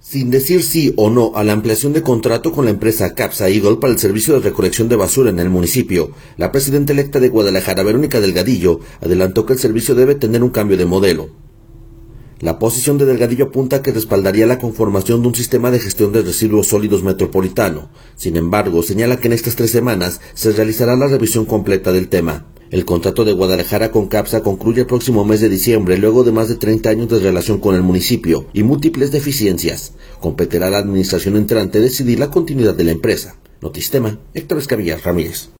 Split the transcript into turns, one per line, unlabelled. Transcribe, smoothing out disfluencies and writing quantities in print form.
Sin decir sí o no a la ampliación de contrato con la empresa Capsa Eagle para el servicio de recolección de basura en el municipio, la presidenta electa de Guadalajara, Verónica Delgadillo, adelantó que el servicio debe tener un cambio de modelo. La posición de Delgadillo apunta a que respaldaría la conformación de un sistema de gestión de residuos sólidos metropolitano. Sin embargo, señala que en estas 3 semanas se realizará la revisión completa del tema. El contrato de Guadalajara con Capsa concluye el próximo mes de diciembre, luego de más de 30 años de relación con el municipio y múltiples deficiencias. Competirá a la administración entrante decidir la continuidad de la empresa. Notistema, Héctor Escamilla Ramírez.